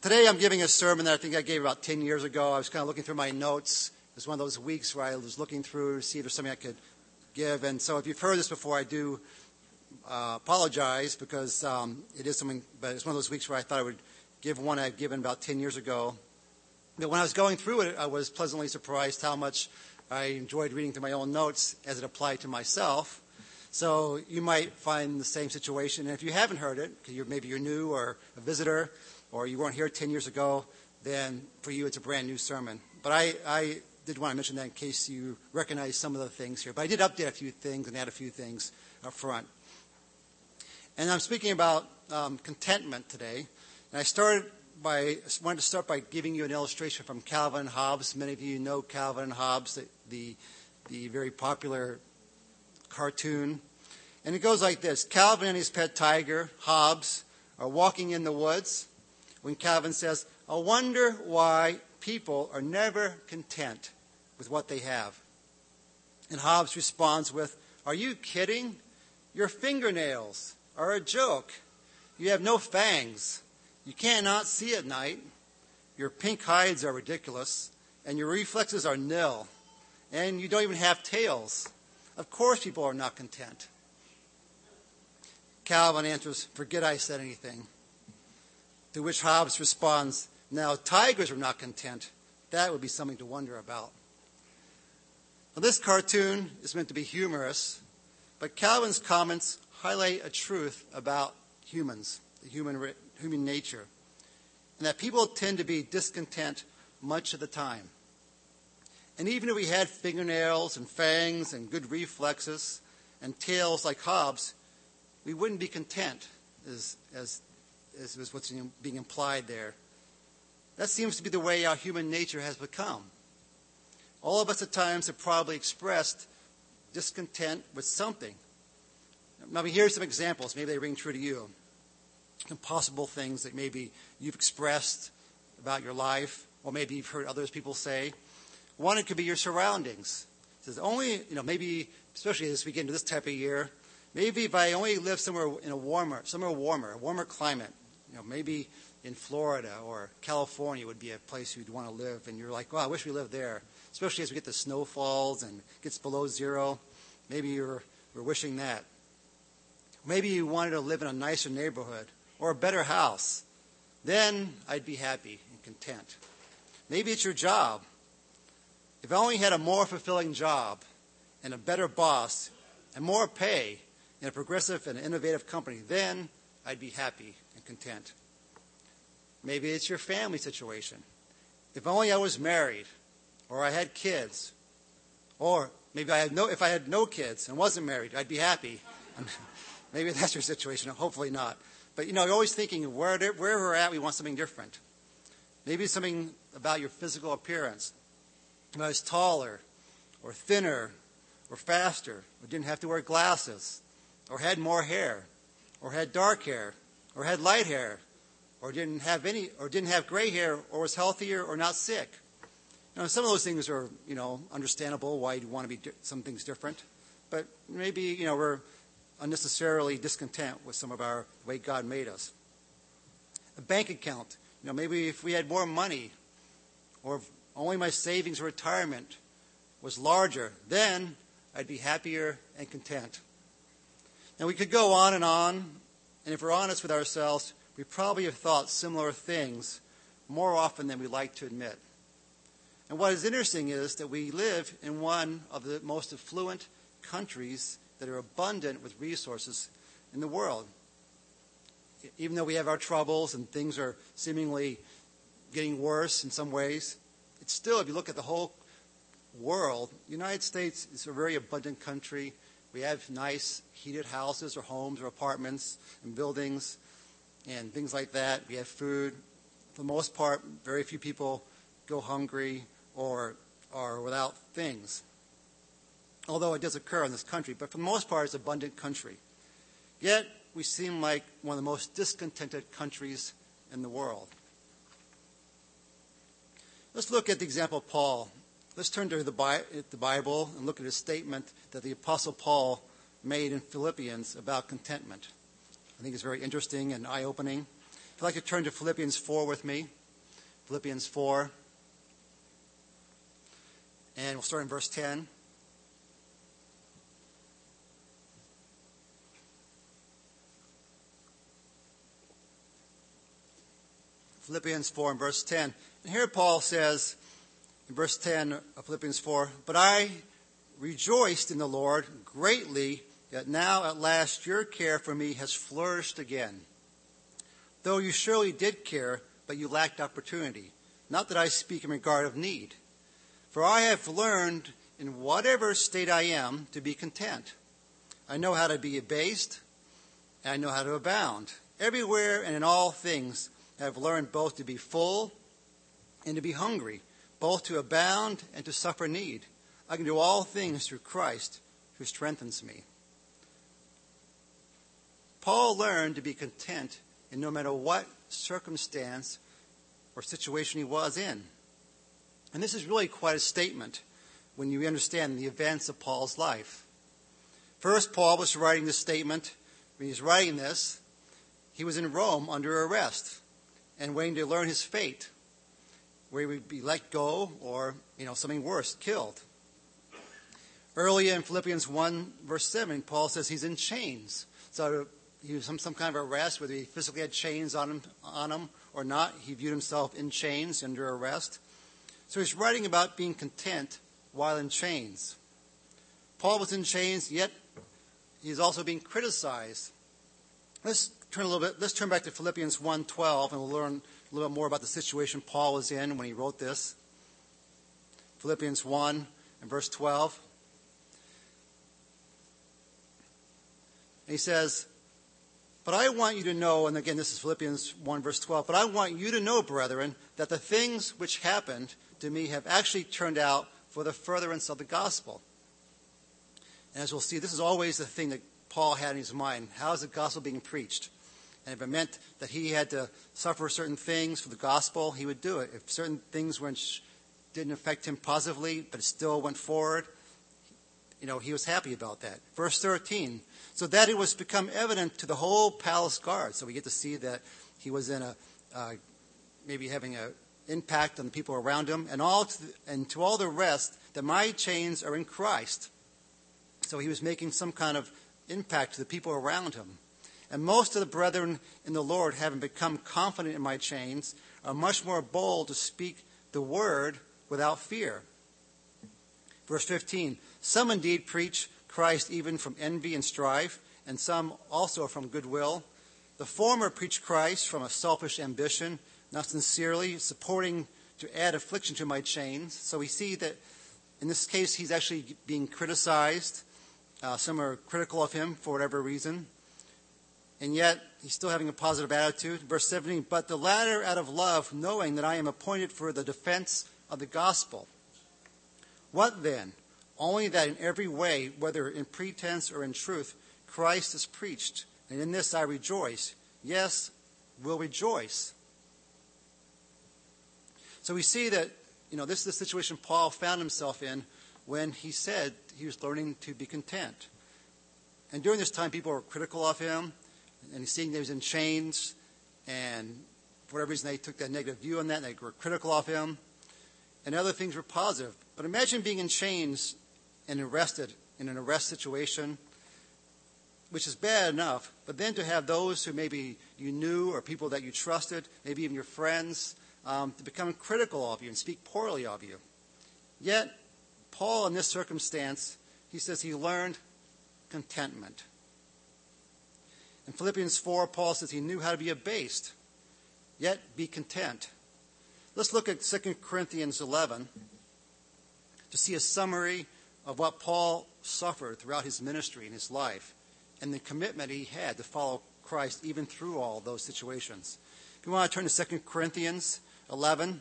Today I'm giving a sermon that I think I gave about 10 years ago. I was kind of looking through my notes. It was one of those weeks where I was looking through to see if there's something I could give. And so if you've heard this before, I do apologize because it is something, but it's one of those weeks where I thought I would give one I'd given about 10 years ago. But when I was going through it, I was pleasantly surprised how much I enjoyed reading through my own notes as it applied to myself. So you might find the same situation. And if you haven't heard it, because maybe you're new or a visitor, or you weren't here 10 years ago, then for you it's a brand new sermon. But I did want to mention that in case you recognize some of the things here. But I did update a few things and add a few things up front. And I'm speaking about contentment today. And I wanted to start by giving you an illustration from Calvin and Hobbes. Many of you know Calvin and Hobbes, the very popular cartoon. And it goes like this. Calvin and his pet tiger, Hobbes, are walking in the woods when Calvin says, "I wonder why people are never content with what they have." And Hobbes responds with, "Are you kidding? Your fingernails are a joke. You have no fangs. You cannot see at night. Your pink hides are ridiculous. And your reflexes are nil. And you don't even have tails. Of course people are not content." Calvin answers, "Forget I said anything." To which Hobbes responds, "Now tigers are not content. That would be something to wonder about." Now, this cartoon is meant to be humorous, but Calvin's comments highlight a truth about humans, the human nature, and that people tend to be discontent much of the time. And even if we had fingernails and fangs and good reflexes and tails like Hobbes, we wouldn't be content, as is what's being implied there. That seems to be the way our human nature has become. All of us at times have probably expressed discontent with something. Now, here's some examples. Maybe they ring true to you. Some possible things that maybe you've expressed about your life, or maybe you've heard other people say. One, it could be your surroundings. It says, maybe, especially as we get into this type of year, maybe if I only lived somewhere warmer, a warmer climate, maybe in Florida or California would be a place you'd want to live, and you're like, "Well, I wish we lived there." Especially as we get the snowfalls and it gets below zero, maybe we're wishing that. Maybe you wanted to live in a nicer neighborhood or a better house. Then I'd be happy and content. Maybe it's your job. If I only had a more fulfilling job and a better boss and more pay in a progressive and innovative company, then I'd be happy and content. Maybe it's your family situation. If only I was married, or I had kids, or maybe if I had no kids and wasn't married, I'd be happy. Maybe that's your situation. Hopefully not. But you're always thinking where we're at, we want something different. Maybe it's something about your physical appearance. If I was taller, or thinner, or faster, or didn't have to wear glasses, or had more hair, or had dark hair, or had light hair, or didn't have gray hair, or was healthier or not sick. Some of those things are, understandable why you want to be some things different. But maybe, we're unnecessarily discontent with some of the way God made us. A bank account. Maybe if we had more money, or if only my savings for retirement was larger, then I'd be happier and content. Now, we could go on, and if we're honest with ourselves, we probably have thought similar things more often than we like to admit. And what is interesting is that we live in one of the most affluent countries that are abundant with resources in the world. Even though we have our troubles and things are seemingly getting worse in some ways, it's still, if you look at the whole world, the United States is a very abundant country. We have nice heated houses or homes or apartments and buildings and things like that. We have food. For the most part, very few people go hungry or are without things. Although it does occur in this country, but for the most part, it's an abundant country. Yet, we seem like one of the most discontented countries in the world. Let's look at the example of Paul. Let's turn to the Bible and look at a statement that the Apostle Paul made in Philippians about contentment. I think it's very interesting and eye-opening. If you'd like to turn to Philippians 4 with me. Philippians 4. And we'll start in verse 10. Philippians 4 and verse 10. And here Paul says, in verse 10 of Philippians 4, "But I rejoiced in the Lord greatly that now at last your care for me has flourished again. Though you surely did care, but you lacked opportunity. Not that I speak in regard of need. For I have learned in whatever state I am to be content. I know how to be abased, and I know how to abound. Everywhere and in all things I have learned both to be full and to be hungry, both to abound and to suffer need. I can do all things through Christ who strengthens me." Paul learned to be content in no matter what circumstance or situation he was in. And this is really quite a statement when you understand the events of Paul's life. First, Paul was writing this statement. When he was writing this, he was in Rome under arrest and waiting to learn his fate, where he would be let go or, something worse, killed. Earlier in Philippians 1, verse 7, Paul says he's in chains. So he was some kind of arrest, whether he physically had chains on him or not. He viewed himself in chains, under arrest. So he's writing about being content while in chains. Paul was in chains, yet he's also being criticized. Let's turn back to Philippians 1:12, and we'll learn a little bit more about the situation Paul was in when he wrote this. Philippians 1 and verse 12. And he says, "But I want you to know," and again this is Philippians 1 verse 12, "But I want you to know, brethren, that the things which happened to me have actually turned out for the furtherance of the gospel." And as we'll see, this is always the thing that Paul had in his mind. How is the gospel being preached? And if it meant that he had to suffer certain things for the gospel, he would do it. If certain things didn't affect him positively, but it still went forward, he was happy about that. Verse 13, "So that it was become evident to the whole palace guard." So we get to see that he was in maybe having an impact on the people around him, and to all the rest, that my chains are in Christ. So he was making some kind of impact to the people around him. "And most of the brethren in the Lord, having become confident in my chains, are much more bold to speak the word without fear." Verse 15, "Some indeed preach Christ even from envy and strife, and some also from goodwill. The former preach Christ from a selfish ambition, not sincerely, supporting to add affliction to my chains." So we see that in this case he's actually being criticized. Some are critical of him for whatever reason. And yet, he's still having a positive attitude. Verse 17, "But the latter out of love, knowing that I am appointed for the defense of the gospel. What then? Only that in every way, whether in pretense or in truth, Christ is preached. And in this I rejoice. Yes, will rejoice." So we see that, this is the situation Paul found himself in when he said he was learning to be content. And during this time, people were critical of him, and seeing that he was in chains, and for whatever reason they took that negative view on that, and they were critical of him, and other things were positive. But imagine being in chains and arrested in an arrest situation, which is bad enough, but then to have those who maybe you knew or people that you trusted, maybe even your friends, to become critical of you and speak poorly of you. Yet, Paul, in this circumstance, he says he learned contentment. In Philippians 4, Paul says he knew how to be abased, yet be content. Let's look at 2 Corinthians 11 to see a summary of what Paul suffered throughout his ministry and his life, and the commitment he had to follow Christ even through all those situations. If you want to turn to 2 Corinthians 11,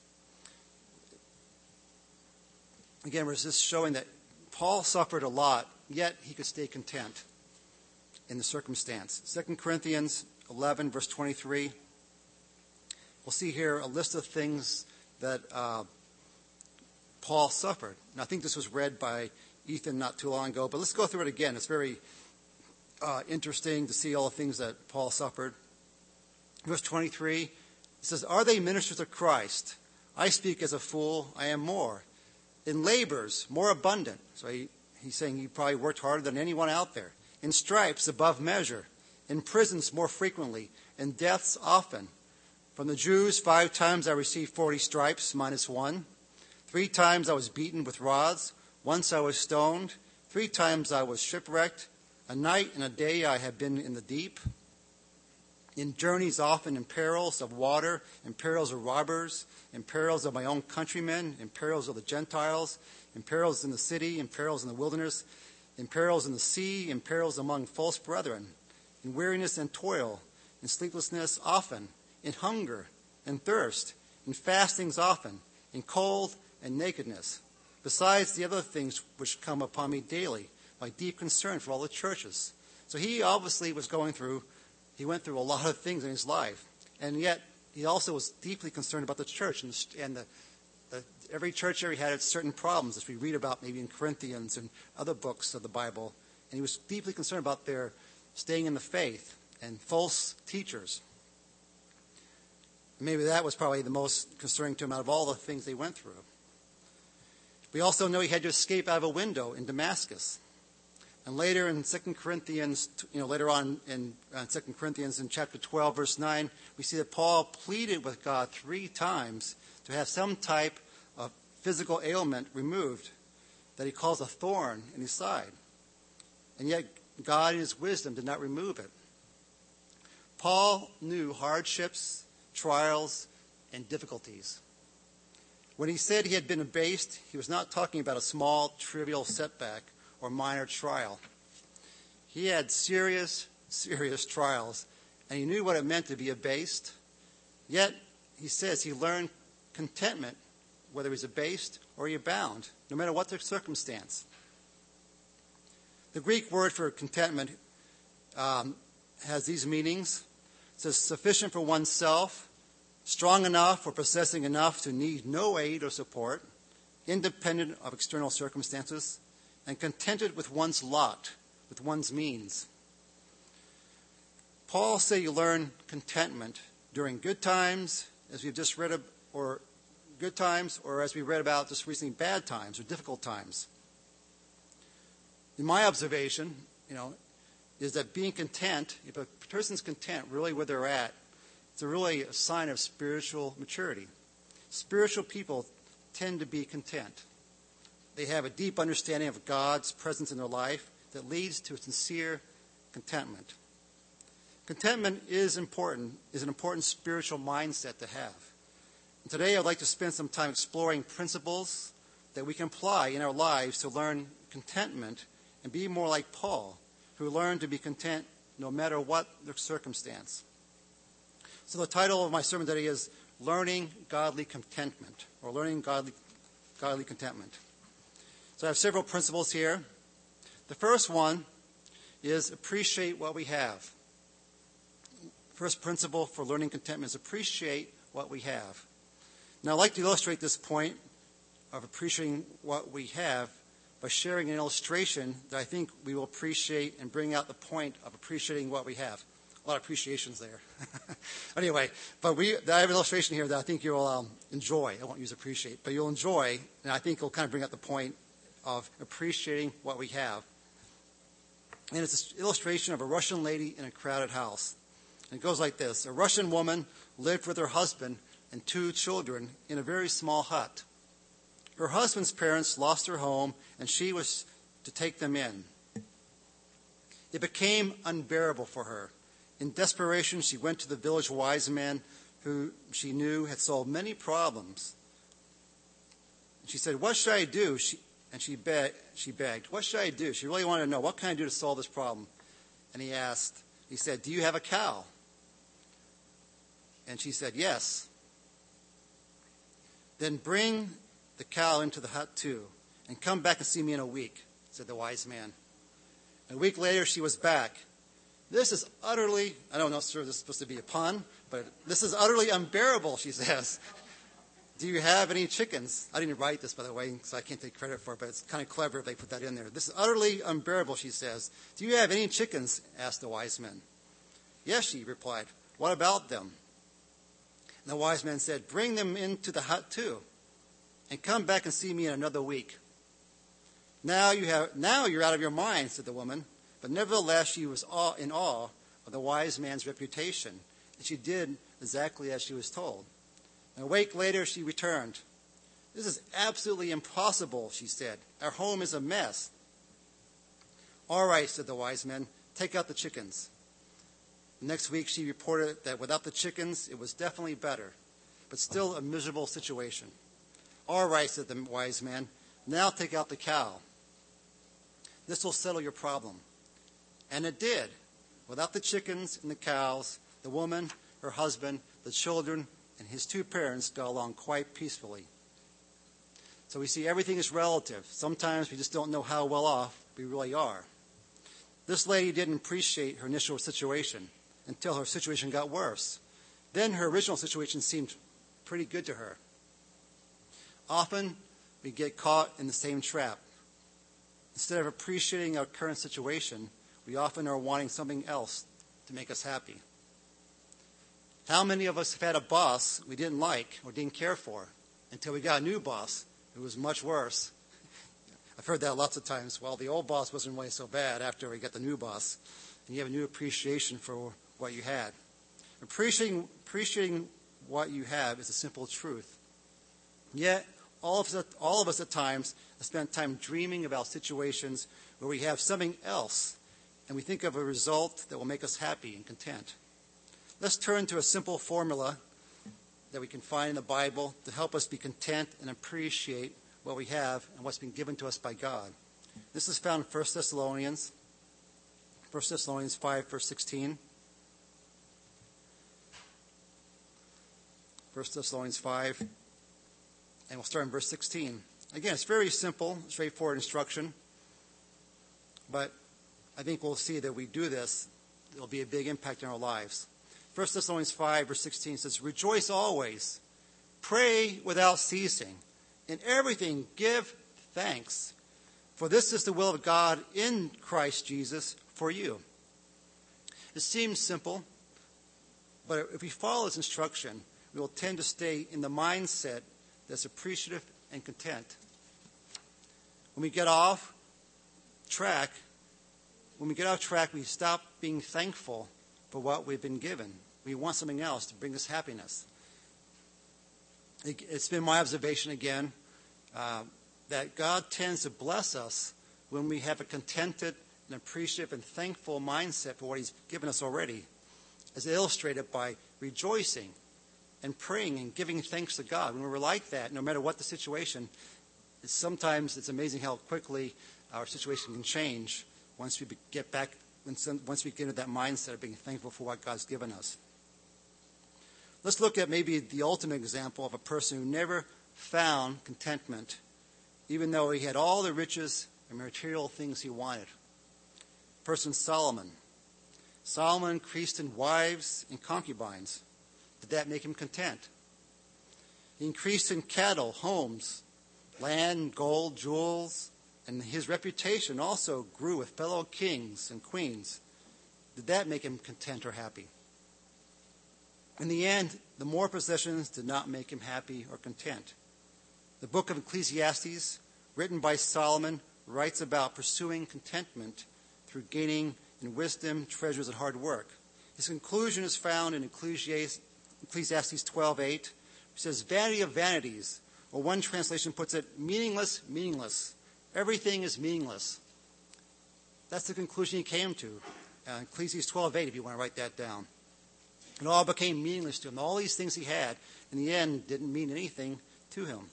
again, we're just showing that Paul suffered a lot, yet he could stay content in the circumstance. 2 Corinthians 11, verse 23. We'll see here a list of things that Paul suffered. And I think this was read by Ethan not too long ago, but let's go through it again. It's very interesting to see all the things that Paul suffered. Verse 23, He says, are they ministers of Christ? I speak as a fool, I am more. In labors, more abundant. So he's saying he probably worked harder than anyone out there. In stripes, above measure. In prisons, more frequently. In deaths, often. From the Jews, 5 times I received 40 stripes, minus 1. 3 times I was beaten with rods. Once I was stoned. 3 times I was shipwrecked. A night and a day I have been in the deep. In journeys often, in perils of water, in perils of robbers, in perils of my own countrymen, in perils of the Gentiles, in perils in the city, in perils in the wilderness, in perils in the sea, in perils among false brethren, in weariness and toil, in sleeplessness often, in hunger and thirst, in fastings often, in cold and nakedness, besides the other things which come upon me daily, my deep concern for all the churches. So he obviously he went through a lot of things in his life, and yet he also was deeply concerned about the church, and every church area had its certain problems, as we read about maybe in Corinthians and other books of the Bible, and he was deeply concerned about their staying in the faith and false teachers. Maybe that was probably the most concerning to him out of all the things they went through. We also know he had to escape out of a window in Damascus. And later in 2 Corinthians, later on in 2 Corinthians in chapter 12, verse 9, we see that Paul pleaded with God 3 times to have some type of physical ailment removed that he calls a thorn in his side. And yet God in his wisdom did not remove it. Paul knew hardships, trials, and difficulties. When he said he had been abased, he was not talking about a small, trivial setback or minor trial. He had serious, serious trials, and he knew what it meant to be abased. Yet, he says he learned contentment, whether he's abased or he abound, no matter what the circumstance. The Greek word for contentment has these meanings. It says sufficient for oneself, strong enough or possessing enough to need no aid or support, independent of external circumstances, and contented with one's lot, with one's means. Paul said you learn contentment during good times, as we've just read, or good times, or as we read about just recently, bad times or difficult times. In my observation, is that being content, if a person's content really where they're at, it's really a sign of spiritual maturity. Spiritual people tend to be content. They have a deep understanding of God's presence in their life that leads to a sincere contentment. Contentment is an important spiritual mindset to have. And today I'd like to spend some time exploring principles that we can apply in our lives to learn contentment and be more like Paul, who learned to be content no matter what the circumstance. So the title of my sermon today is Learning Godly Contentment, or Learning Godly Contentment. So I have several principles here. The first one is appreciate what we have. First principle for learning contentment is appreciate what we have. Now I'd like to illustrate this point of appreciating what we have by sharing an illustration that I think we will appreciate and bring out the point of appreciating what we have. A lot of appreciations there. Anyway, but I have an illustration here that I think you'll enjoy. I won't use appreciate, but you'll enjoy, and I think it'll kind of bring out the point of appreciating what we have. And it's an illustration of a Russian lady in a crowded house. And it goes like this. A Russian woman lived with her husband and 2 children in a very small hut. Her husband's parents lost their home, and she was to take them in. It became unbearable for her. In desperation, she went to the village wise men who she knew had solved many problems. She said, "What should I do?" She begged, "What should I do?" She really wanted to know, what can I do to solve this problem? And he said, "Do you have a cow?" And she said, "Yes." "Then bring the cow into the hut too, and come back and see me in a week," said the wise man. A week later, she was back. "This is utterly," I don't know if this is supposed to be a pun, but "this is utterly unbearable," she says. "Do you have any chickens?" I didn't write this, by the way, so I can't take credit for it, but it's kind of clever if they put that in there. "This is utterly unbearable," she says. "Do you have any chickens?" asked the wise men. "Yes," she replied. "What about them?" And the wise man said, "Bring them into the hut too, and come back and see me in another week." Now you're out of your mind," said the woman. But nevertheless she was in awe of the wise man's reputation, and she did exactly as she was told. And a week later she returned. "This is absolutely impossible," she said. "Our home is a mess." "All right," said the wise man, "take out the chickens." The next week she reported that without the chickens it was definitely better, but still a miserable situation. "All right," said the wise man, "now take out the cow. This will settle your problem." And it did. Without the chickens and the cows, the woman, her husband, the children, and his two parents got along quite peacefully. So we see everything is relative. Sometimes we just don't know how well off we really are. This lady didn't appreciate her initial situation until her situation got worse. Then her original situation seemed pretty good to her. Often we get caught in the same trap. Instead of appreciating our current situation, we often are wanting something else to make us happy. How many of us have had a boss we didn't like or didn't care for until we got a new boss who was much worse? I've heard that lots of times. Well, the old boss wasn't really so bad after we got the new boss. And you have a new appreciation for what you had. Appreciating what you have is a simple truth. Yet, all of us at times have spent time dreaming about situations where we have something else, and we think of a result that will make us happy and content. Let's turn to a simple formula that we can find in the Bible to help us be content and appreciate what we have and what's been given to us by God. This is found in 1 Thessalonians 5, verse 16. 1 Thessalonians 5, and we'll start in verse 16. Again, it's very simple, straightforward instruction, but I think we'll see that we do this, it'll be a big impact in our lives. 1 Thessalonians 5, verse 16 says, "Rejoice always, pray without ceasing, in everything give thanks, for this is the will of God in Christ Jesus for you." It seems simple, but if we follow this instruction, we will tend to stay in the mindset that's appreciative and content. When we get off track, we stop being thankful for what we've been given. We want something else to bring us happiness. It's been my observation again that God tends to bless us when we have a contented and appreciative and thankful mindset for what He's given us already, as illustrated by rejoicing and praying and giving thanks to God. When we're like that, no matter what the situation, sometimes it's amazing how quickly our situation can change once we get into that mindset of being thankful for what God's given us. Let's look at maybe the ultimate example of a person who never found contentment, even though he had all the riches and material things he wanted. Person Solomon. Solomon increased in wives and concubines. Did that make him content? He increased in cattle, homes, land, gold, jewels, and his reputation also grew with fellow kings and queens. Did that make him content or happy? In the end, the more possessions did not make him happy or content. The book of Ecclesiastes, written by Solomon, writes about pursuing contentment through gaining in wisdom, treasures, and hard work. His conclusion is found in Ecclesiastes 12:8, which says, "Vanity of vanities," or one translation puts it, "meaningless, meaningless. Everything is meaningless." That's the conclusion he came to. Ecclesiastes 12:8, if you want to write that down. It all became meaningless to him. All these things he had, in the end, didn't mean anything to him.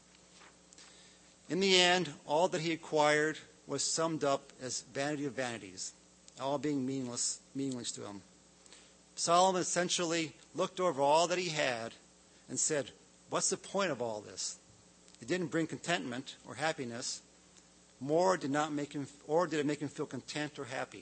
In the end, all that he acquired was summed up as vanity of vanities, all being meaningless to him. Solomon essentially looked over all that he had and said, what's the point of all this? It didn't bring contentment or happiness, did it make him feel content or happy?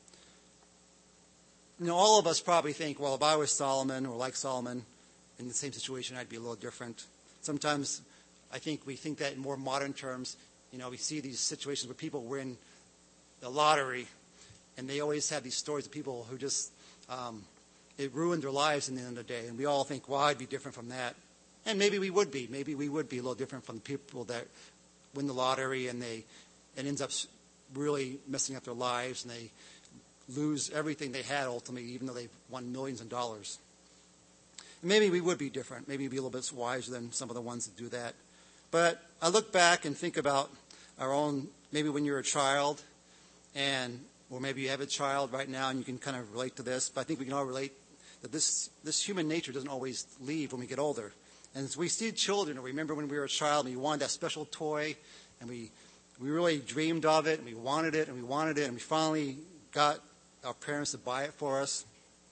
All of us probably think, well, if I was Solomon or like Solomon in the same situation, I'd be a little different. Sometimes I think we think that in more modern terms. We see these situations where people win the lottery, and they always have these stories of people who just it ruined their lives in the end of the day. And we all think, well, I'd be different from that. And maybe we would be. Maybe we would be a little different from the people that win the lottery and it ends up really messing up their lives, and they lose everything they had ultimately, even though they've won millions of dollars. And maybe we would be different. Maybe we'd be a little bit wiser than some of the ones that do that. But I look back and think about our own, maybe when you're a child, or maybe you have a child right now and you can kind of relate to this, but I think we can all relate that this human nature doesn't always leave when we get older. And as we see children, or remember when we were a child and we wanted that special toy, and we really dreamed of it, and we wanted it, and we wanted it, and we finally got our parents to buy it for us.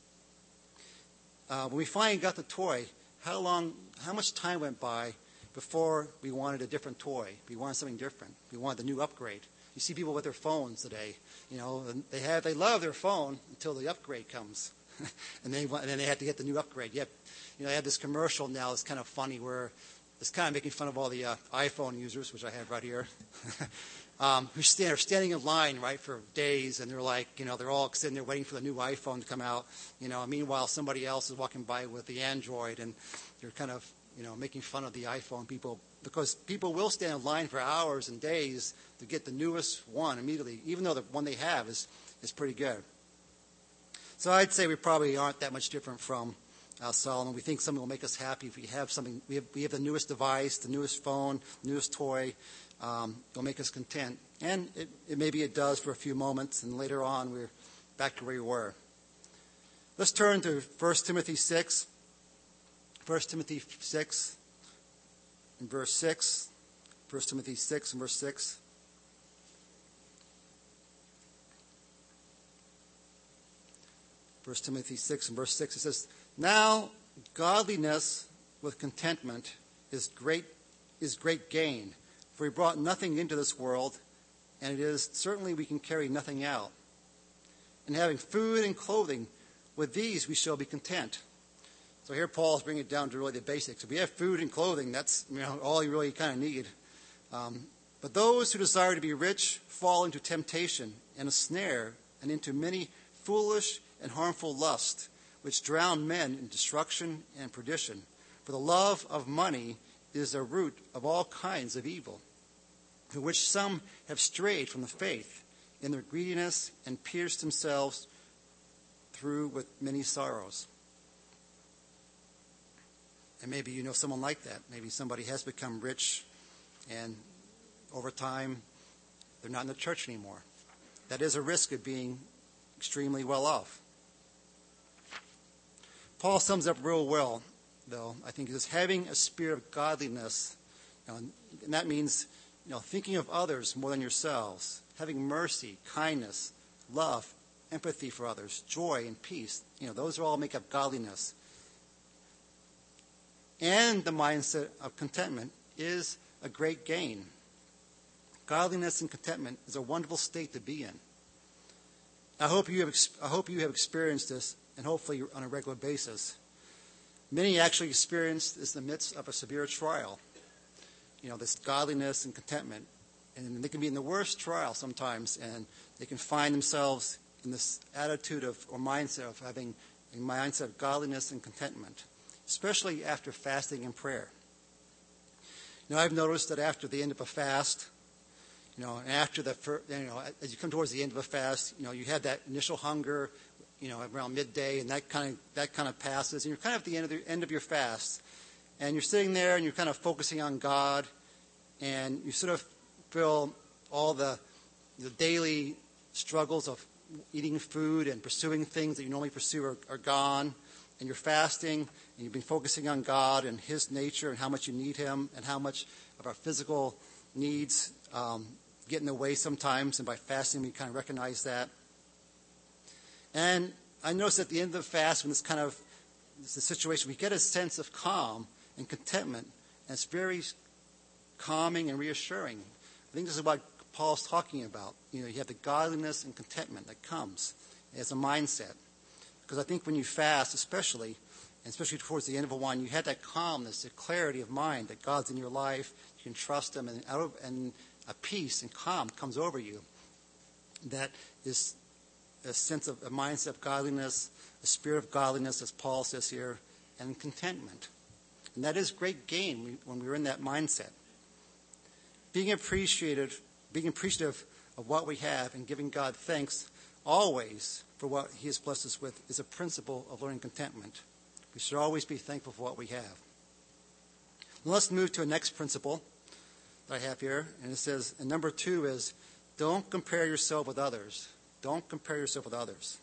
When we finally got the toy, how much time went by before we wanted a different toy? We wanted something different. We wanted the new upgrade. You see people with their phones today. They love their phone until the upgrade comes, and then they have to get the new upgrade. Yep. They have this commercial now that's kind of funny where it's kind of making fun of all the iPhone users, which I have right here, who are standing in line, right, for days, and they're like, they're all sitting there waiting for the new iPhone to come out. Meanwhile, somebody else is walking by with the Android, and they're kind of, making fun of the iPhone people, because people will stand in line for hours and days to get the newest one immediately, even though the one they have is pretty good. So I'd say we probably aren't that much different from Solomon. We think something will make us happy if we have something. We have the newest device, the newest phone, newest toy. It'll make us content. And maybe it does for a few moments, and later on we're back to where we were. Let's turn to 1 Timothy 6. 1 Timothy 6 and verse 6. 1 Timothy 6 and verse 6. First Timothy 6 and verse 6, it says, "Now godliness with contentment is great gain, for we brought nothing into this world, and it is certainly we can carry nothing out. And having food and clothing, with these we shall be content." So here Paul is bringing it down to really the basics. If we have food and clothing, that's all you really kind of need. But those who desire to be rich fall into temptation and a snare, and into many foolish and harmful lusts, which drown men in destruction and perdition. For the love of money is the root of all kinds of evil, through which some have strayed from the faith in their greediness and pierced themselves through with many sorrows. And maybe you know someone like that. Maybe somebody has become rich, and over time, they're not in the church anymore. That is a risk of being extremely well off. Paul sums up real well, though. I think is having a spirit of godliness, and that means thinking of others more than yourselves, having mercy, kindness, love, empathy for others, joy and peace. Those all make up godliness. And the mindset of contentment is a great gain. Godliness and contentment is a wonderful state to be in. I hope you have experienced this, and hopefully on a regular basis. Many actually experience this in the midst of a severe trial. This godliness and contentment. And they can be in the worst trial sometimes, and they can find themselves in this attitude or mindset of having a mindset of godliness and contentment, especially after fasting and prayer. I've noticed that after the end of a fast, after as you come towards the end of a fast, you have that initial hunger, around midday, and that kind of passes, and you're kind of at the end of your fast, and you're sitting there and you're kind of focusing on God, and you sort of feel all the daily struggles of eating food and pursuing things that you normally pursue are gone, and you're fasting, and you've been focusing on God and His nature and how much you need Him, and how much of our physical needs get in the way sometimes, and by fasting we kind of recognize that. And I notice at the end of the fast, when it's the situation, we get a sense of calm and contentment, and it's very calming and reassuring. I think this is what Paul's talking about. You have the godliness and contentment that comes as a mindset. Because I think when you fast, especially towards the end of a one, you have that calmness, the clarity of mind that God's in your life. You can trust Him, and a peace and calm comes over you that is a sense of a mindset of godliness, a spirit of godliness, as Paul says here, and contentment. And that is great gain when we're in that mindset. Being appreciative of what we have and giving God thanks always for what he has blessed us with is a principle of learning contentment. We should always be thankful for what we have. Now let's move to a next principle that I have here. And it says, and number 2 is, don't compare yourself with others. Don't compare yourself with others.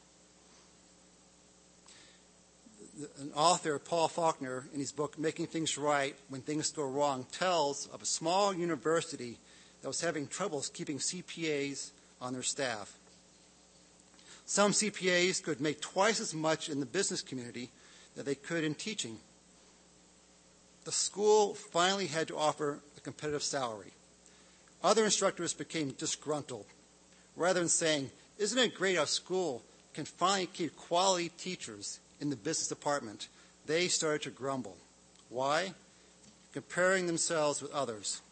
An author, Paul Faulkner, in his book, Making Things Right When Things Go Wrong, tells of a small university that was having troubles keeping CPAs on their staff. Some CPAs could make twice as much in the business community that they could in teaching. The school finally had to offer a competitive salary. Other instructors became disgruntled. Rather than saying, isn't it great our school can finally keep quality teachers in the business department, they started to grumble. Why? Comparing themselves with others.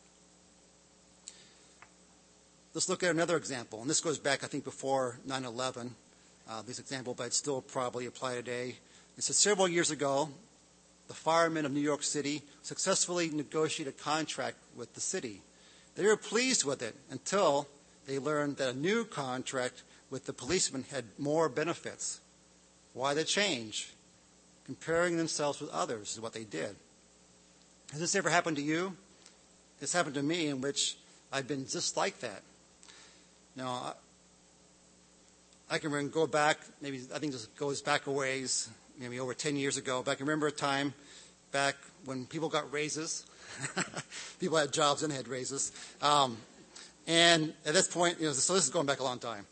Let's look at another example. And this goes back, I think, before 9/11. This example, but it still probably apply today. It says several years ago, the firemen of New York City successfully negotiated a contract with the city. They were pleased with it until they learned that a new contract with the policemen had more benefits. Why the change? Comparing themselves with others is what they did. Has this ever happened to you? It's happened to me, in which I've been just like that. Now, I can go back, maybe I think this goes back a ways, maybe over 10 years ago. But I can remember a time back when people got raises. People had jobs and had raises. And at this point, so this is going back a long time.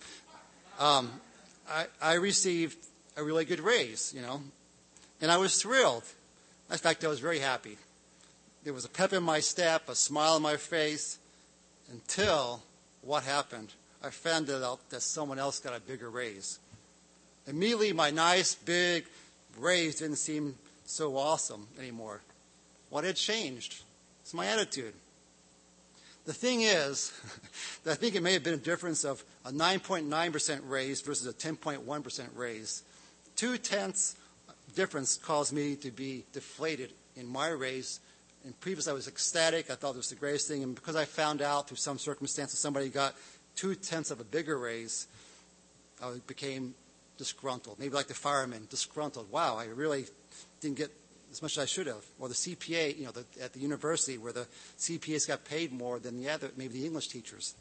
I received a really good raise, and I was thrilled. In fact, I was very happy. There was a pep in my step, a smile on my face, until what happened? I found out that someone else got a bigger raise. Immediately, my nice, big raise didn't seem so awesome anymore. What had changed? It's my attitude. The thing is, that I think it may have been a difference of a 9.9% raise versus a 10.1% raise. 0.2 difference caused me to be deflated in my raise. In previous, I was ecstatic. I thought it was the greatest thing. And because I found out through some circumstances somebody got 0.2 of a bigger raise, I became disgruntled. Maybe like the firemen, disgruntled. Wow, I really didn't get as much as I should have. Or the CPA, at the university where the CPAs got paid more than the other, maybe the English teachers.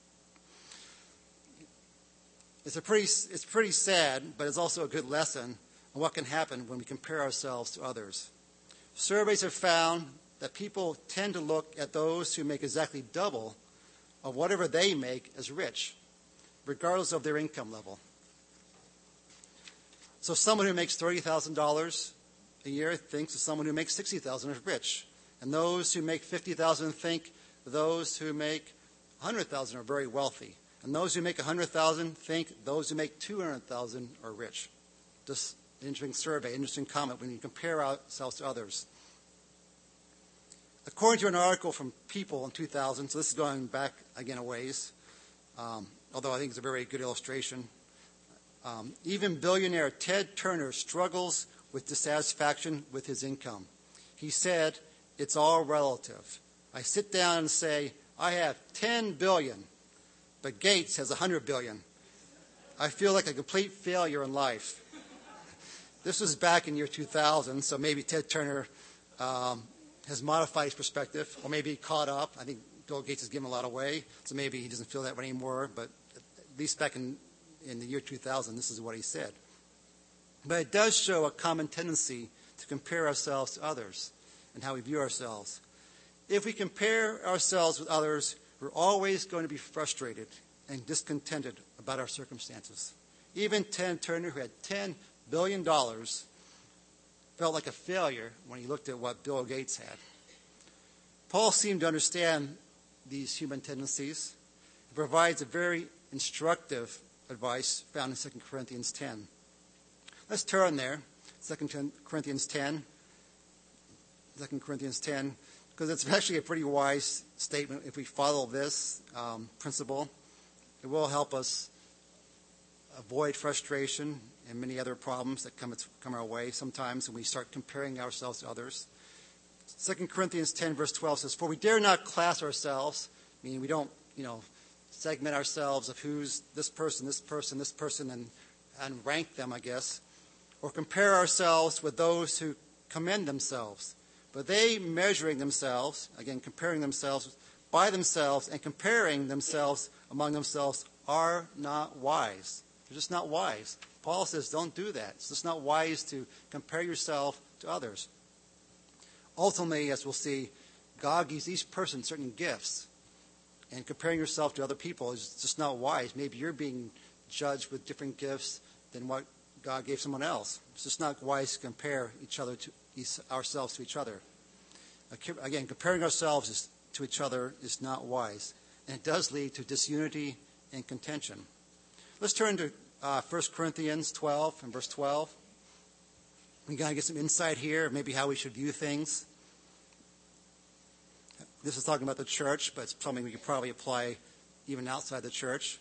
It's pretty sad, but it's also a good lesson on what can happen when we compare ourselves to others. Surveys have found that people tend to look at those who make exactly double of whatever they make as rich, regardless of their income level. So someone who makes $30,000 a year thinks of someone who makes $60,000 is rich. And those who make $50,000 think those who make $100,000 are very wealthy. And those who make $100,000 think those who make $200,000 are rich. Just an interesting survey, interesting comment when you compare ourselves to others. According to an article from People in 2000, so this is going back again a ways, although I think it's a very good illustration, even billionaire Ted Turner struggles with dissatisfaction with his income. He said, "It's all relative. I sit down and say, I have 10 billion, but Gates has 100 billion. I feel like a complete failure in life." This was back in year 2000, so maybe Ted Turner has modified his perspective, or maybe he caught up. I think Bill Gates has given a lot away, so maybe he doesn't feel that way anymore, but at least back in the year 2000, this is what he said. But it does show a common tendency to compare ourselves to others and how we view ourselves. If we compare ourselves with others, we're always going to be frustrated and discontented about our circumstances. Even Ted Turner, who had $10 billion, felt like a failure when he looked at what Bill Gates had. Paul seemed to understand these human tendencies. He provides a very instructive advice found in 2 Corinthians 10. Let's turn there, 2 Corinthians 10. 2 Corinthians 10, because it's actually a pretty wise statement. If we follow this principle, it will help us avoid frustration and many other problems that come our way sometimes when we start comparing ourselves to others. 2 Corinthians 10, verse 12 says, "For we dare not class ourselves," meaning we don't, segment ourselves of who's this person, and rank them, I guess, or compare ourselves with those who commend themselves. But they, measuring themselves, again, comparing themselves by themselves and comparing themselves among themselves, are not wise. They're just not wise. Paul says, don't do that. It's just not wise to compare yourself to others. Ultimately, as we'll see, God gives each person certain gifts. And comparing yourself to other people is just not wise. Maybe you're being judged with different gifts than what God gave someone else. It's just not wise to compare ourselves to each other. Again, comparing ourselves to each other is not wise. And it does lead to disunity and contention. Let's turn to 1 Corinthians 12 and verse 12. We got to get some insight here, maybe how we should view things. This is talking about the church, but it's something we could probably apply even outside the church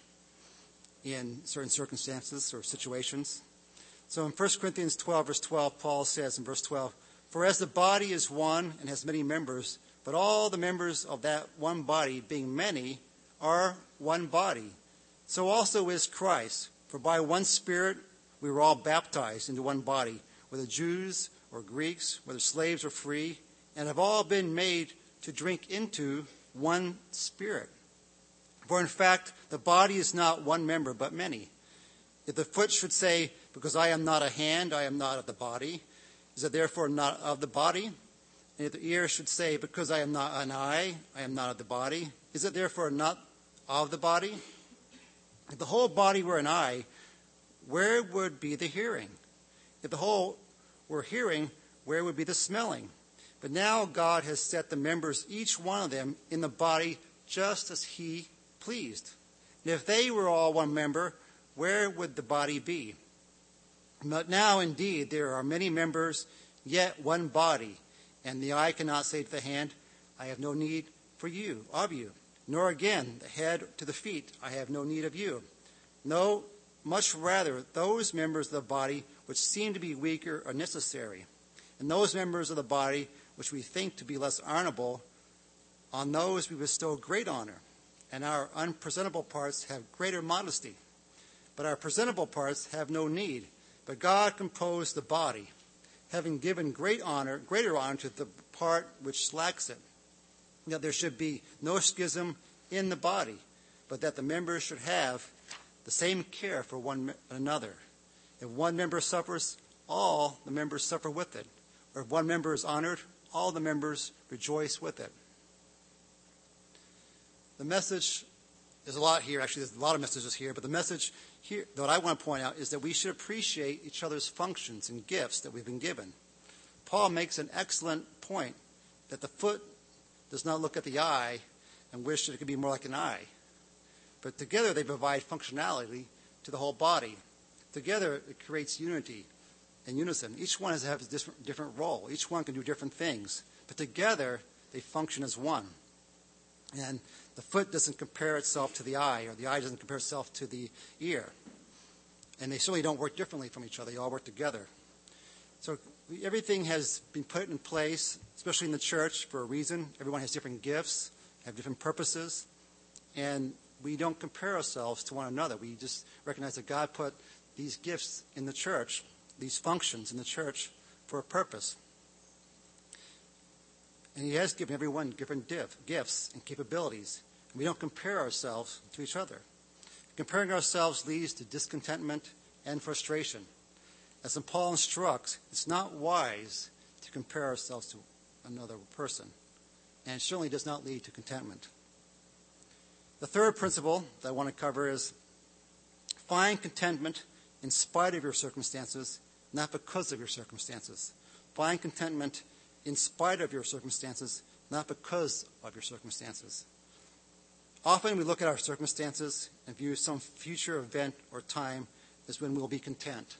in certain circumstances or situations. So in 1 Corinthians 12, verse 12, Paul says in verse 12, "For as the body is one and has many members, but all the members of that one body, being many, are one body, so also is Christ. For by one Spirit we were all baptized into one body, whether Jews or Greeks, whether slaves or free, and have all been made to drink into one Spirit. For in fact, the body is not one member, but many. If the foot should say, because I am not a hand, I am not of the body, is it therefore not of the body? And if the ear should say, because I am not an eye, I am not of the body, is it therefore not of the body? If the whole body were an eye, where would be the hearing? If the whole were hearing, where would be the smelling? But now God has set the members, each one of them, in the body just as he pleased. And if they were all one member, where would the body be? But now indeed there are many members, yet one body. And the eye cannot say to the hand, I have no need of you. Nor again the head to the feet, I have no need of you. No, much rather those members of the body which seem to be weaker are necessary. And those members of the body which we think to be less honorable, on those we bestow great honor, and our unpresentable parts have greater modesty. But our presentable parts have no need. But God composed the body, having given greater honor to the part which lacks it, that there should be no schism in the body, but that the members should have the same care for one another. If one member suffers, all the members suffer with it. Or if one member is honored, all the members rejoice with it. The message, there's a lot here. Actually, there's a lot of messages here. But the message here that I want to point out is that we should appreciate each other's functions and gifts that we've been given. Paul makes an excellent point that the foot does not look at the eye and wish that it could be more like an eye. But together they provide functionality to the whole body. Together it creates unity and unison. Each one has a different role. Each one can do different things. But together they function as one. And the foot doesn't compare itself to the eye, or the eye doesn't compare itself to the ear. And they certainly don't work differently from each other. They all work together. So everything has been put in place, especially in the church, for a reason. Everyone has different gifts, have different purposes. And we don't compare ourselves to one another. We just recognize that God put these gifts in the church, these functions in the church, for a purpose. And he has given everyone different gifts and capabilities. And we don't compare ourselves to each other. Comparing ourselves leads to discontentment and frustration. As St. Paul instructs, it's not wise to compare ourselves to another person. And it certainly does not lead to contentment. The third principle that I want to cover is find contentment in spite of your circumstances, not because of your circumstances. Find contentment in spite of your circumstances, not because of your circumstances. Often we look at our circumstances and view some future event or time as when we'll be content.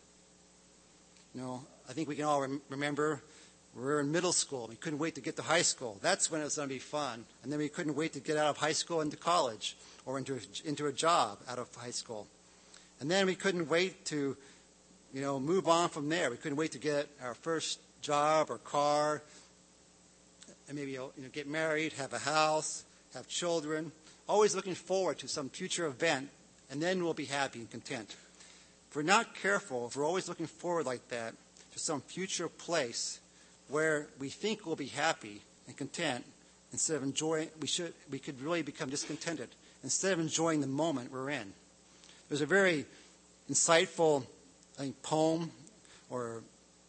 I think we can all remember we were in middle school. We couldn't wait to get to high school. That's when it was going to be fun. And then we couldn't wait to get out of high school into college or into a job out of high school. And then we couldn't wait to, move on from there. We couldn't wait to get our first job or car, and maybe get married, have a house, have children. Always looking forward to some future event, and then we'll be happy and content. If we're not careful, if we're always looking forward like that to some future place where we think we'll be happy and content, instead of enjoying, we could really become discontented instead of enjoying the moment we're in. There's a very insightful, poem or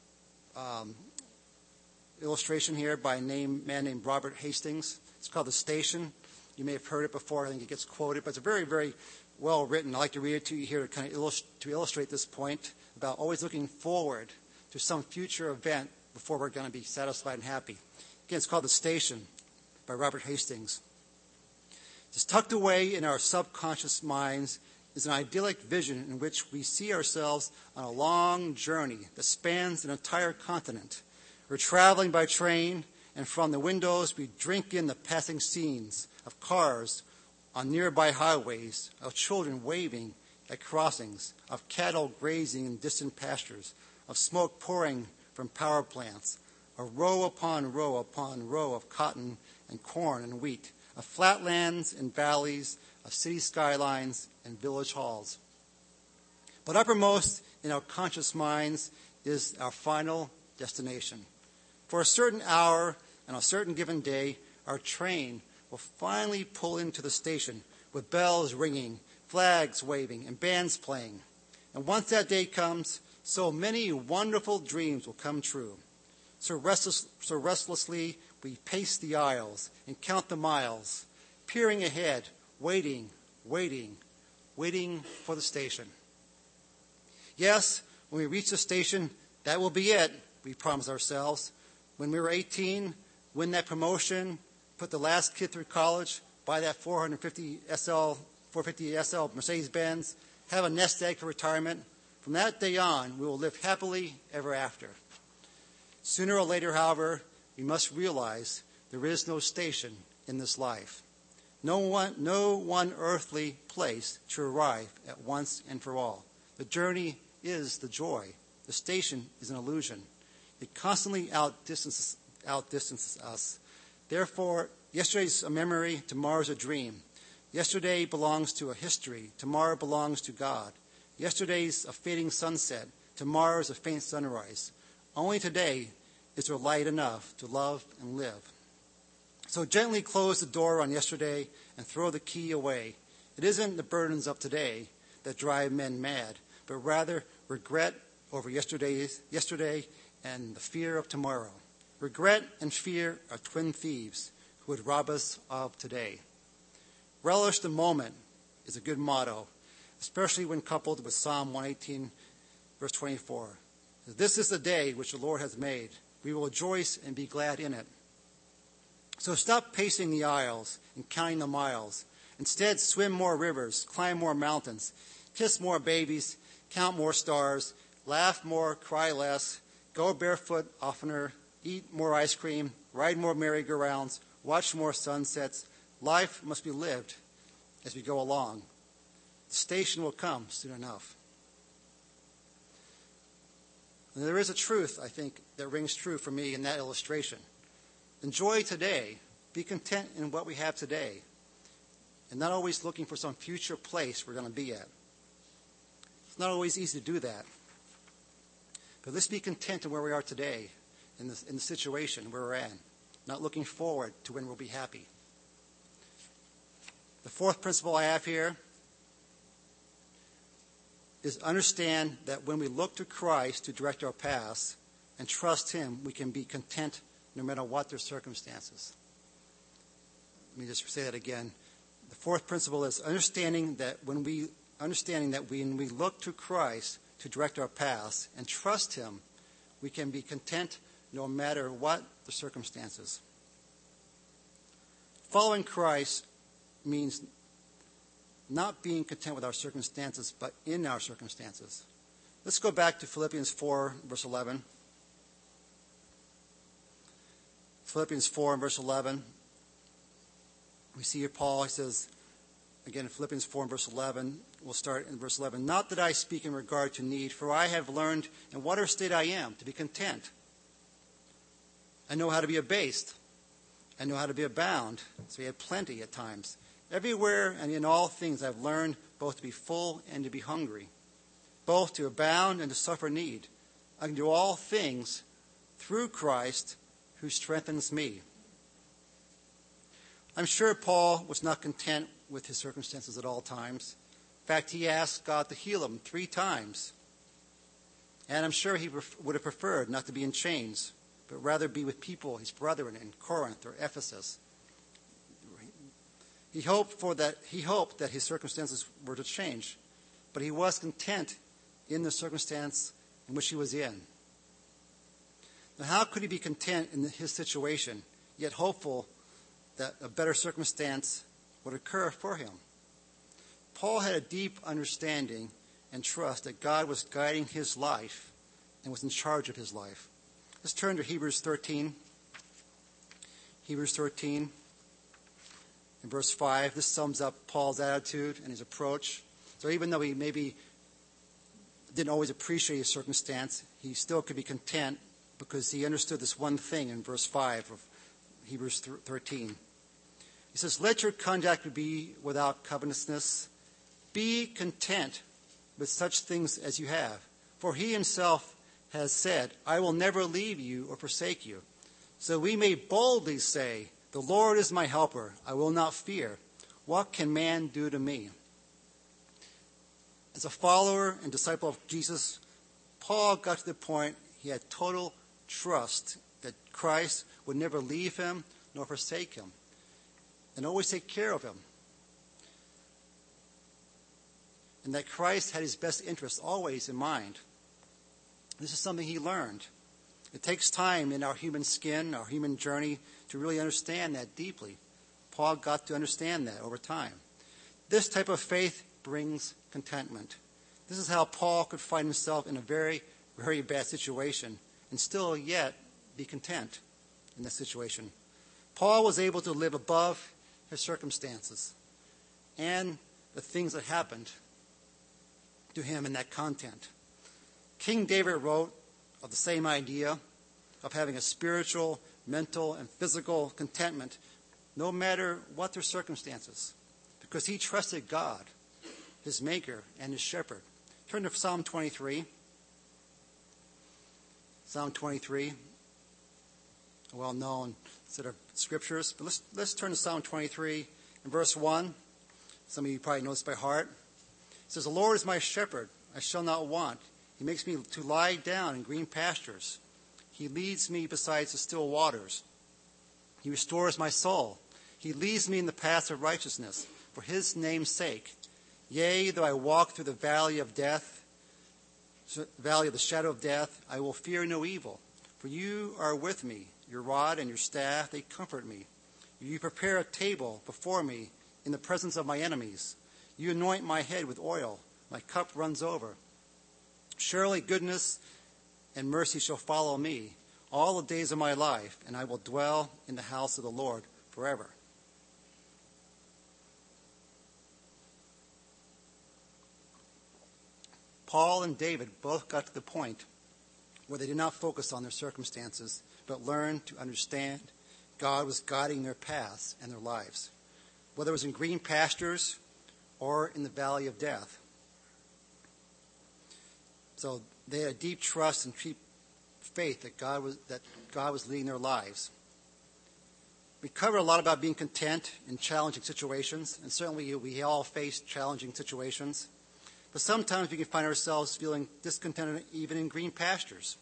illustration here by a man named Robert Hastings. It's called The Station. You may have heard it before. I think it gets quoted, but it's very, very well written. I'd like to read it to you here to kind of illustrate this point about always looking forward to some future event before we're going to be satisfied and happy. Again, it's called The Station by Robert Hastings. Just tucked away in our subconscious minds is an idyllic vision in which we see ourselves on a long journey that spans an entire continent. We're traveling by train, and from the windows we drink in the passing scenes of cars on nearby highways, of children waving at crossings, of cattle grazing in distant pastures, of smoke pouring from power plants, of row upon row of cotton and corn and wheat, of flatlands and valleys, of city skylines and village halls. But uppermost in our conscious minds is our final destination. For a certain hour and a certain given day, our train will finally pull into the station with bells ringing, flags waving, and bands playing. And once that day comes, so many wonderful dreams will come true. So restlessly we pace the aisles and count the miles, peering ahead, waiting for the station. Yes, when we reach the station, that will be it, we promise ourselves. When we were 18, win that promotion, put the last kid through college, buy that 450 SL Mercedes-Benz, have a nest egg for retirement. From that day on, we will live happily ever after. Sooner or later, however, we must realize there is no station in this life. No one earthly place to arrive at once and for all. The journey is the joy. The station is an illusion. It constantly outdistances us. Therefore, yesterday's a memory, tomorrow's a dream. Yesterday belongs to a history, tomorrow belongs to God. Yesterday's a fading sunset, tomorrow's a faint sunrise. Only today is there light enough to love and live. So gently close the door on yesterday and throw the key away. It isn't the burdens of today that drive men mad, but rather regret over yesterday and the fear of tomorrow. Regret and fear are twin thieves who would rob us of today. Relish the moment is a good motto, especially when coupled with Psalm 118, verse 24. This is the day which the Lord has made. We will rejoice and be glad in it. So stop pacing the aisles and counting the miles. Instead, swim more rivers, climb more mountains, kiss more babies, count more stars, laugh more, cry less, go barefoot oftener, eat more ice cream, ride more merry-go-rounds, watch more sunsets. Life must be lived as we go along. The station will come soon enough. And there is a truth, I think, that rings true for me in that illustration. Enjoy today. Be content in what we have today, and not always looking for some future place we're going to be at. It's not always easy to do that. But let's be content in where we are today, in the situation where we're in, not looking forward to when we'll be happy. The fourth principle I have here is understand that when we look to Christ to direct our paths and trust Him, we can be content no matter what their circumstances. Let me just say that again. The fourth principle is understanding that when we look to Christ to direct our paths and trust Him, we can be content no matter what the circumstances. Following Christ means not being content with our circumstances, but in our circumstances. Let's go back to Philippians 4, verse 11. Philippians 4 and verse 11. We see here Paul, he says, Again, Philippians 4 and verse 11. We'll start in verse 11. Not that I speak in regard to need, for I have learned in whatever state I am to be content. I know how to be abased. I know how to be abound. So he had plenty at times. Everywhere and in all things I've learned both to be full and to be hungry, both to abound and to suffer need. I can do all things through Christ who strengthens me. I'm sure Paul was not content with his circumstances at all times. In fact, he asked God to heal him 3 times. And I'm sure he would have preferred not to be in chains, but rather be with people, his brethren in Corinth or Ephesus. He hoped that his circumstances were to change, but he was content in the circumstance in which he was in. Now, how could he be content in his situation, yet hopeful that a better circumstance would occur for him? Paul had a deep understanding and trust that God was guiding his life and was in charge of his life. Let's turn to Hebrews 13. Hebrews 13 in verse 5. This sums up Paul's attitude and his approach. So even though he maybe didn't always appreciate his circumstance, he still could be content because he understood this one thing in verse 5 of Hebrews 13. He says, let your conduct be without covetousness. Be content with such things as you have. For he himself has said, I will never leave you or forsake you. So we may boldly say, the Lord is my helper. I will not fear. What can man do to me? As a follower and disciple of Jesus, Paul got to the point he had total trust that Christ would never leave him nor forsake him and always take care of him. And that Christ had his best interests always in mind. This is something he learned. It takes time in our human skin, our human journey, to really understand that deeply. Paul got to understand that over time. This type of faith brings contentment. This is how Paul could find himself in a very, very bad situation and still yet be content in this situation. Paul was able to live above his circumstances and the things that happened to him in that content. King David wrote of the same idea of having a spiritual, mental, and physical contentment no matter what their circumstances, because he trusted God, his maker and his shepherd. Turn to Psalm 23. Psalm 23, a well-known set of scriptures. But let's turn to Psalm 23 in verse 1. Some of you probably know this by heart. It says, the Lord is my shepherd, I shall not want. He makes me to lie down in green pastures. He leads me beside the still waters. He restores my soul. He leads me in the paths of righteousness for his name's sake. Yea, though I walk through the valley of death, valley of the shadow of death, I will fear no evil. For you are with me. Your rod and your staff, they comfort me. You prepare a table before me in the presence of my enemies. You anoint my head with oil. My cup runs over. Surely goodness and mercy shall follow me all the days of my life, and I will dwell in the house of the Lord forever. Paul and David both got to the point where they did not focus on their circumstances, but learned to understand God was guiding their paths and their lives, whether it was in green pastures or in the valley of death. So they had a deep trust and deep faith that God was leading their lives. We covered a lot about being content in challenging situations, and certainly we all face challenging situations. But sometimes we can find ourselves feeling discontented even in green pastures.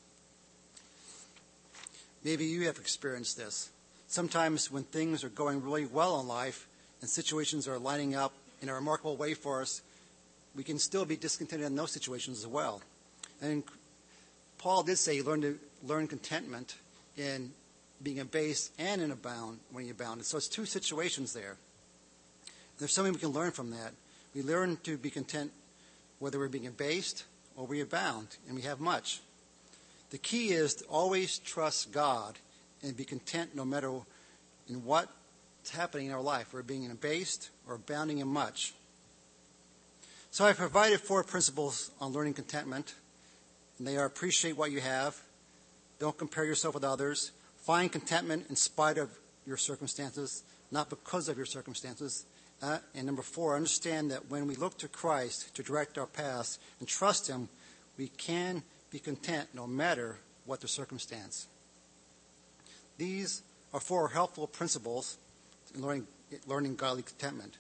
Maybe you have experienced this. Sometimes when things are going really well in life and situations are lining up in a remarkable way for us, we can still be discontented in those situations as well. And Paul did say he learned to learn contentment in being abased and in abound when he abounded. So it's two situations there. There's something we can learn from that. We learn to be content whether we're being abased or we abound, and we have much. The key is to always trust God and be content no matter in what happening in our life. We're being abased or abounding in much. So I've provided 4 principles on learning contentment, and they are: appreciate what you have, don't compare yourself with others, find contentment in spite of your circumstances, not because of your circumstances. And number 4, understand that when we look to Christ to direct our paths and trust Him, we can be content no matter what the circumstance. These are 4 helpful principles in learning godly contentment.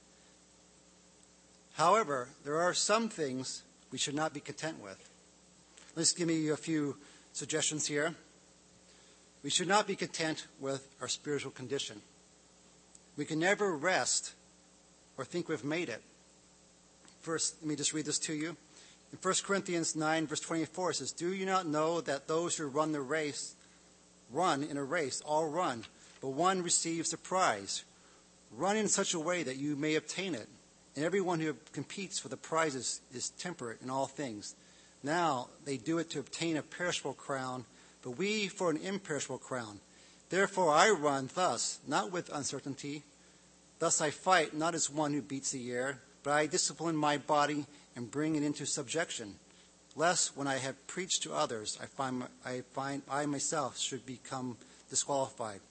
However, there are some things we should not be content with. Let's give me a few suggestions here. We should not be content with our spiritual condition. We can never rest or think we've made it. First, let me just read this to you. In 1 Corinthians 9, verse 24, it says, "Do you not know that those who run in a race, all run, but one receives the prize? Run in such a way that you may obtain it. And everyone who competes for the prizes is temperate in all things. Now they do it to obtain a perishable crown, but we for an imperishable crown. Therefore I run thus, not with uncertainty. Thus I fight, not as one who beats the air, but I discipline my body and bring it into subjection, lest when I have preached to others, I find I myself should become disqualified."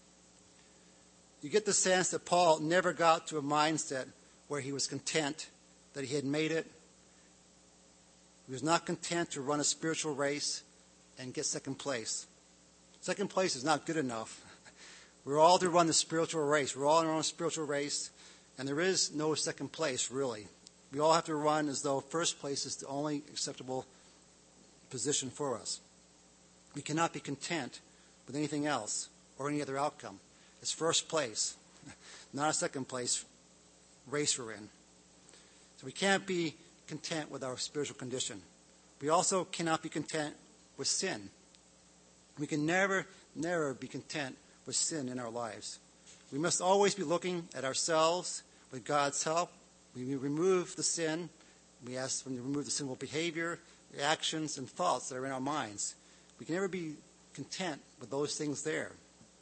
You get the sense that Paul never got to a mindset where he was content, that he had made it. He was not content to run a spiritual race and get second place. Second place is not good enough. We're all to run the spiritual race. We're all in our own spiritual race, and there is no second place, really. We all have to run as though first place is the only acceptable position for us. We cannot be content with anything else or any other outcome. It's first place, not a second place race we're in. So we can't be content with our spiritual condition. We also cannot be content with sin. We can never be content with sin in our lives. We must always be looking at ourselves with God's help. We remove the sin. We ask Him to remove the sinful behavior, actions, and thoughts that are in our minds. We can never be content with those things there.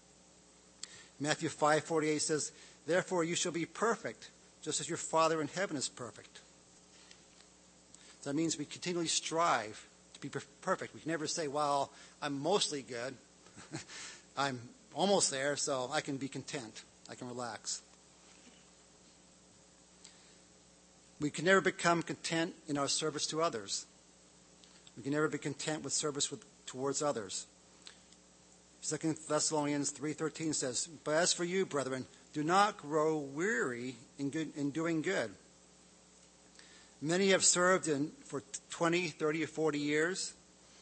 Matthew 5:48 says, "Therefore you shall be perfect, just as your Father in heaven is perfect." So that means we continually strive to be perfect. We can never say, "Well, I'm mostly good. I'm almost there, so I can be content. I can relax." We can never become content in our service to others. We can never be content with service towards others. 2 Thessalonians 3:13 says, "But as for you, brethren, do not grow weary in doing good." Many have served for 20, 30, or 40 years,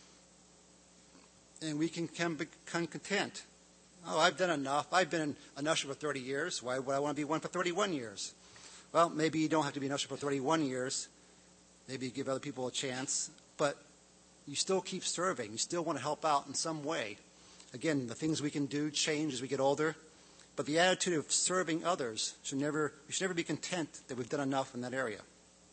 and we can become content. "Oh, I've done enough. I've been an usher for 30 years. Why would I want to be one for 31 years? Well, maybe you don't have to be an usher for 31 years. Maybe you give other people a chance, but you still keep serving. You still want to help out in some way. Again, the things we can do change as we get older, but the attitude of serving others we should never be content that we've done enough in that area.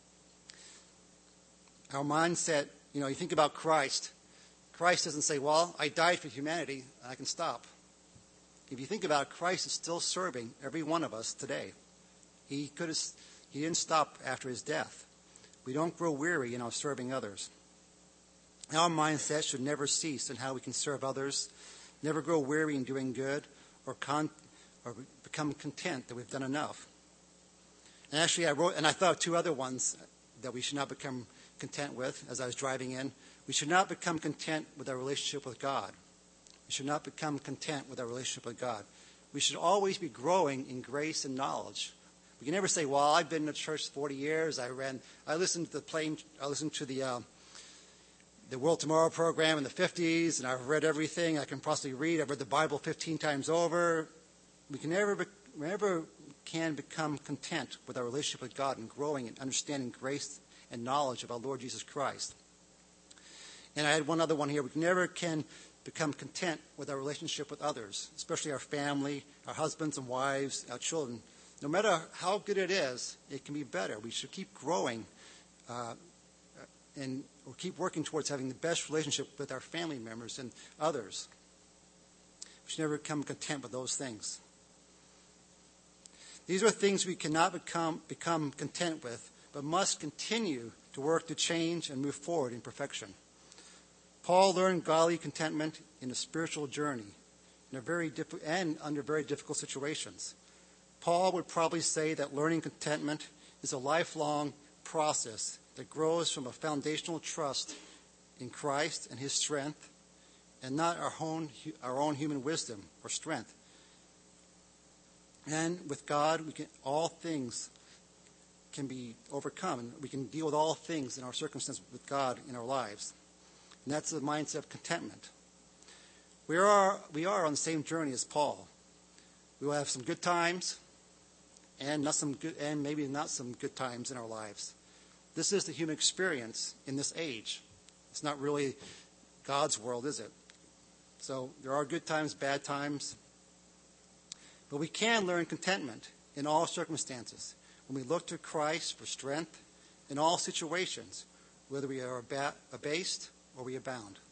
Our mindset, you think about Christ. Christ doesn't say, "Well, I died for humanity, and I can stop." If you think about it, Christ is still serving every one of us today. He didn't stop after his death. We don't grow weary in our serving others. Our mindset should never cease in how we can serve others, never grow weary in doing good, or become content that we've done enough. And actually, I thought of 2 other ones that we should not become content with as I was driving in. We should not become content with our relationship with God. We should not become content with our relationship with God. We should always be growing in grace and knowledge. We can never say, "Well, I've been in the church 40 years. I listened to the World Tomorrow program in the 50s, and I've read everything I can possibly read. I've read the Bible 15 times over." We can never become content with our relationship with God and growing and understanding grace and knowledge of our Lord Jesus Christ. And I had one other one here. We never can become content with our relationship with others, especially our family, our husbands and wives, our children. No matter how good it is, it can be better. We should keep growing and keep working towards having the best relationship with our family members and others. We should never become content with those things. These are things we cannot become content with, but must continue to work to change and move forward in perfection. Paul learned godly contentment in a spiritual journey under very difficult situations. Paul would probably say that learning contentment is a lifelong process that grows from a foundational trust in Christ and his strength, and not our own human wisdom or strength. And with God, all things can be overcome, and we can deal with all things in our circumstances with God in our lives. And that's the mindset of contentment. We are on the same journey as Paul. We will have some good times, and maybe not some good times in our lives. This is the human experience in this age. It's not really God's world, is it? So there are good times, bad times. But we can learn contentment in all circumstances when we look to Christ for strength in all situations, whether we are abased or we abound.